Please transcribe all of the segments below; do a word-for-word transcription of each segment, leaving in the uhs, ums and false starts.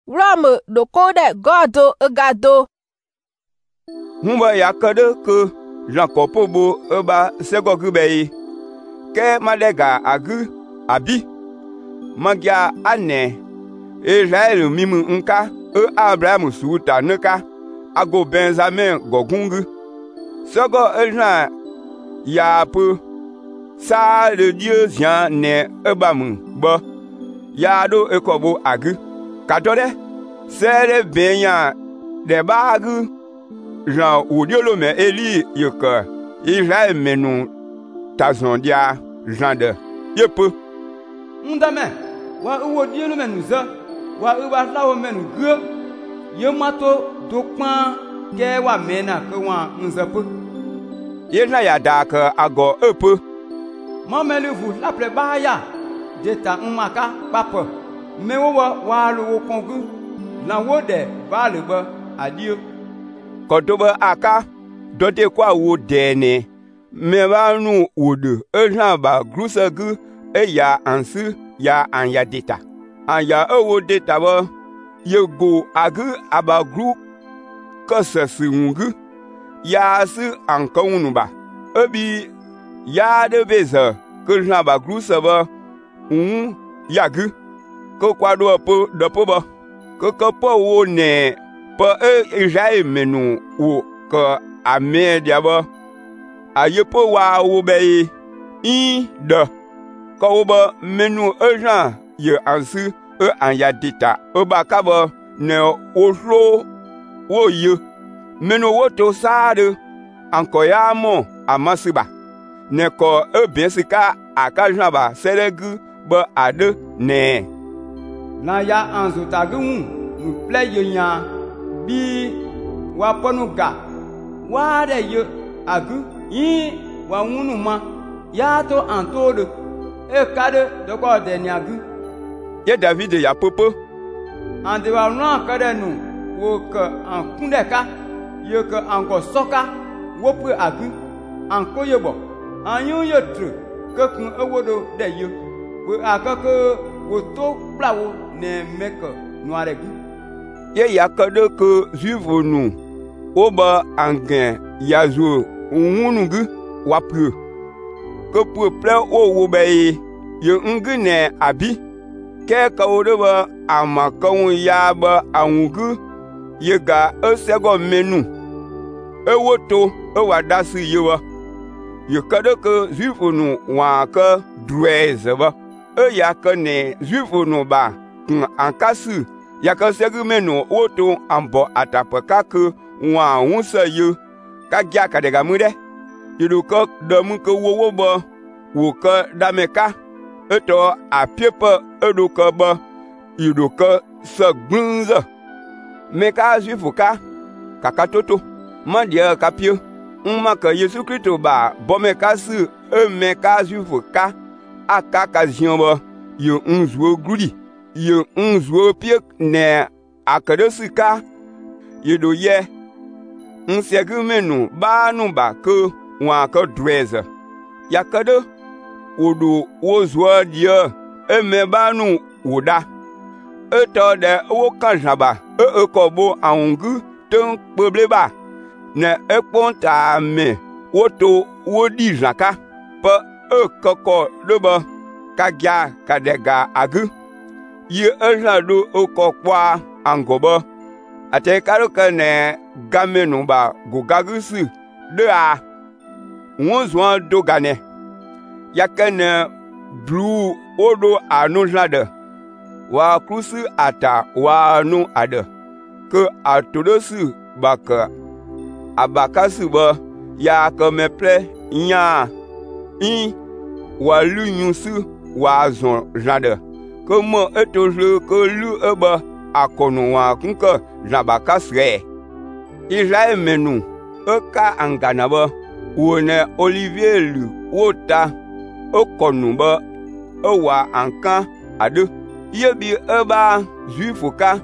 Rome do kode godo egado. Humba ya kade ke jankopo bo eba segogu beyi. Ke madega agu abi. Magya ane. Israel mimu nka e Abraham suuta neka. Ago Benjamin gogungu. Sego ejan ya peu. Sa le Dieu vient ne ebamu bo. Ya do ekobo agu. Katode. Sere benya de bagu. Jean Odiolo me Eli yeke. Israel menu tazondia Jean de. Yepe. Ndame. Wa uwo Odiolo menu ze. Wa uwa lawo menu ge. Yemato dokpan ke wa mena ke wa nzepe. Yena ya dake ago epe. Mamelu vous l'appelez Bahaya. Deta umaka papa. Me wo wa lu wo kongu. Na wo de va le ba adieu. Kotoba aka dote kwa wo dene. Me ba nu wode. Ejan ba grusagu e ya ansu ya anya deta. Anya e wo deta ba. Ye go agu aba gru kasa sungu. Ya su anka unuba. Ebi ya de beza ke jan ba gru saba un yagu ko kwado po de po ba ko ko po wo ne po e Israel menu wo ko ame dia ba aye po wa wo be i de ko ba menu e jan ye ansu e an ya dita o ba ka ba ne o flo wo ye menu wo to sade anko ya mo amasiba ne ko e bien sika akajan ba seregu ba ade ne na ya anzo tagu mu ple yenya bi wa ponuga wa de ye agu yi wa wunu ma ya to antode e kade de ko de ni agu ye David ya popo ande wa ran kade nu wo ke an kundeka ye ke anko soka wo pu agu anko yebo anyu yetre ke kun ewodo de ye we akake wo to plawo ne meke noaregu ye yakade ke juvonu oba angen yazo unugu wapre ke pu ple o wo be ye ngene abi ke ka ode ba amakon ya ba angu ye ga esego menu ewoto ewadasi yewa yekade ke juvonu wa ke drueze ba e ya ke ne juvonu ba kun ankasu ya ke segu menu woto ambo atapaka ke wa unsa ye ka gya ka daga mude yidu ko damu ke wowo ba wo ke dameka eto apiepe edu ke ba yidu ke segbunza meka jufuka kakatoto mandia kapio Uma ka Yesu Kristo ba bome kasu e me ka jufu ka aka ka ziomba yo unzuo gudi yo unzuo pie ne akadosu ka yedo ye nsegu menu ba nu ba ko wa ka dreze yakado odo wozwa dia e me ba nu woda e to de wo kan jaba e e ko bo angu ton probleba ne eponta me woto wodi jaka pa e koko doba kagya kadega agu ye ejado okokwa angoba ate karoka ne gamenu ba gogagusu de a wonzwa dogane yakene blu odo anu jade wa krusu ata wa nu ade ke atodosu baka abakasu ba ya kome ple nya in wa lu nyusu wa zon jade komo etoje ko lu eba akono wa kunka jabakasu e Israel menu eka angana ba wone Olivier lu wota okonu ba owa ankan ade yebi eba juifuka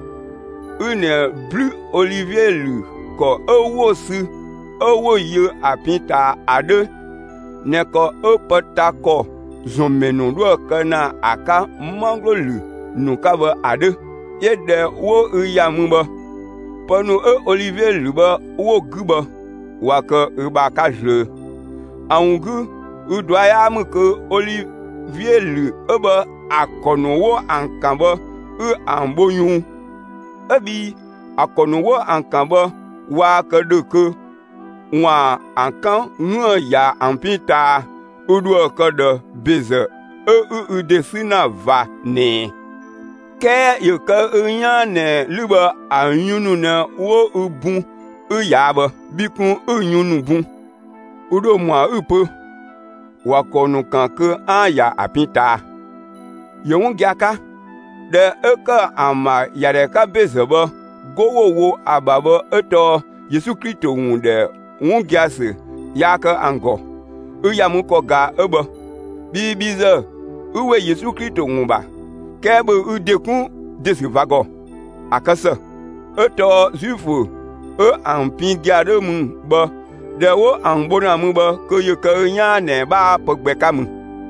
une bleu Olivier lu ko owo si owo ye apita ade ne ko opata ko zomenu do kana aka mangolu nuka ba ade ye de wo e ya mu ba ponu e olivier lu ba wo gu ba wa ke e ba ka je awun gu u do ya mu ke olivier lu e ba akono wo ankan ba e amboyun e bi akono wo ankan ba wa ke de ke wa ankan nu ya ampita u do ke de beze e u de sina va ne ke yo ke nya ne luba anyunu na wo ubun u ya ba bikun unyunu bun u do mo upo wa konu kan ke aya apita yo ngiaka de e ka ama ya de ka beze ba gowo wo ababa eto Yesu Kristo wunde wungiase ya ka ango u ya mu ko ga ebo bi bize uwe Yesu Kristo wumba kebe u dekun desivago akasa eto zufu e ampin giade mu ba de wo anbona mu ba ko ye ka nya ne ba pogbe kamu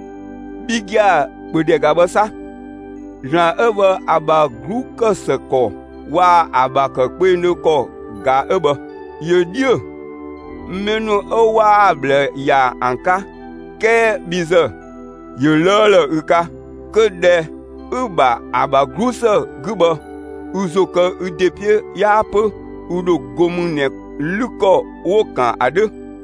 bigia bodega bosa jan eba aba gruka seko wa aba ka pe no ko ga eba ye dio menu o wa ble ya anka ke bize ye lolo uka ke de uba aba grusa guba uzoka udepie ya po udo gomune luko wokan ade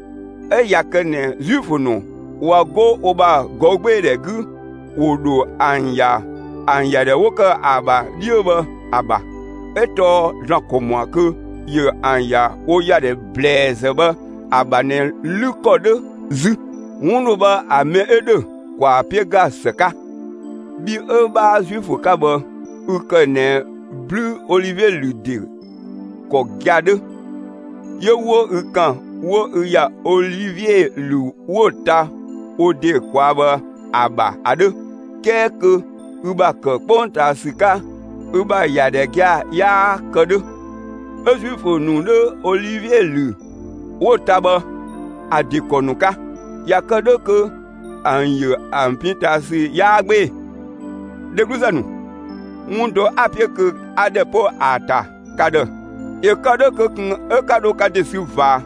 e yakene zufuno wago oba gogbe de gu wodo anya anya de woka aba dioba aba eto jankomwa ke ye anya o ya de blaze ba aba ne luko de zu wunu ba ame ede kwa piega seka bi e ba zufu ka ba ukene blue olivier ludir ko gade ye wo ukan wo ya olivier lu wota ode kwa ba aba ade keke uba ke ponta sika uba ya de kya ya kade ezufu nu de olivier lu wota ba adikonuka ya kade ke anye ampitasi ya gbe de gruzanu mundo apie ke adepo ata kade e kade ke e kado kade silva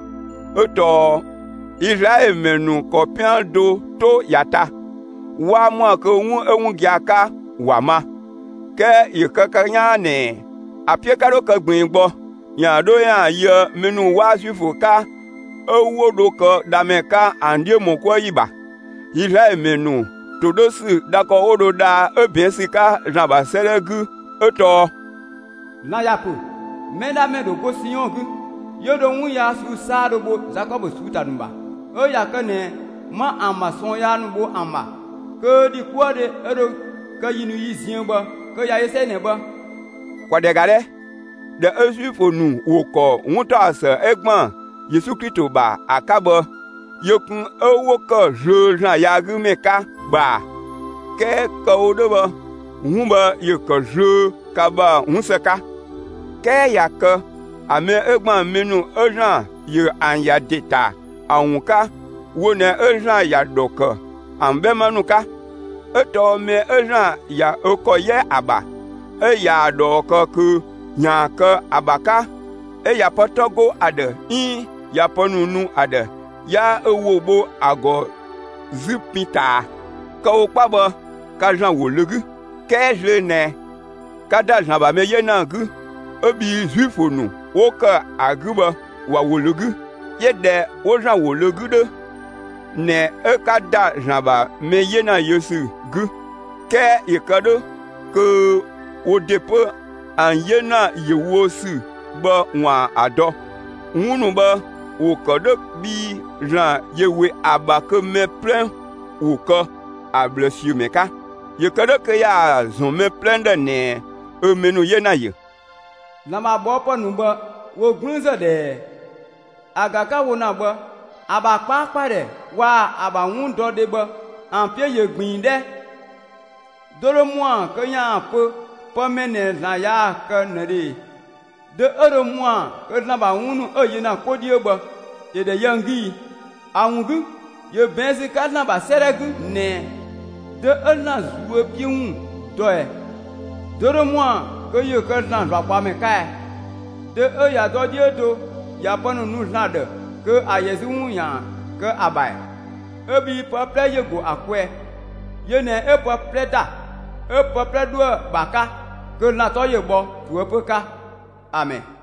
eto Israel menu kopian do to yata wa mo ke wu ewun giaka wa ma ke e kakanya ne apie kado ke gbin gbo yan do yan ye menu wa sufu ka owo do ko dameka ande mo ko yiba Israel menu todo si dako odo da ebien sika jamba selegu eto na yapo meda medo go siyon gu yodo wu ya su sa do bo Jacob su tanumba o ya kane ma amason ya nu bo ama ke di kwade edo ke yinu yizien ba ke ya yese ne ba kwade gare de esufu nu woko wuta se egbon Yesu Kristo ba akabo yokun owo ko jojan ya gu meka ba ke ko do ba humba ye ko jo ka ba hunseka ke ya ko ame egbon menu ojan ye anya deta awunka wona ojan ya doko ambe manuka eto me ojan ya okoye aba e ya doko ku nya ko abaka e ya potogo ade in ya ponunu ade ya ewobo ago zipita ka o pa ba ka jan wo legu ke je ne ka da jan ba me ye na gu obi zuifonu o ka aguba wa wo legu ye de o jan wo legu de ne e ka da jan ba me ye na yesu gu ke e ka do ko o depo an ye na ye wo su ba wa ado wunu ba o ka do bi jan yewe abake me plein ou que a blessure meka ye kada ke ya zon me plein de ne e menu ye na ye na ma bo po nu ba wo grunze de agaka wo na ba aba pa pa de wa aba wun do de ba an pie ye gbin de doro moi ke ya po po mene na ya ke ne de de ero moi ke na ba wunu e ye na ko die ba ye de yangi awungu ye benzi kadna ba seregu ne de ena zuwe piun doe doro moi que ye que zan va pas me kai. De e ya do Dieu do ya pas nous nade que a Jésus ya que abai. E bi peuple ye go akwe. Ye ne e peuple da. E peuple do baka que na to ye bo tu e pe ka. Amen.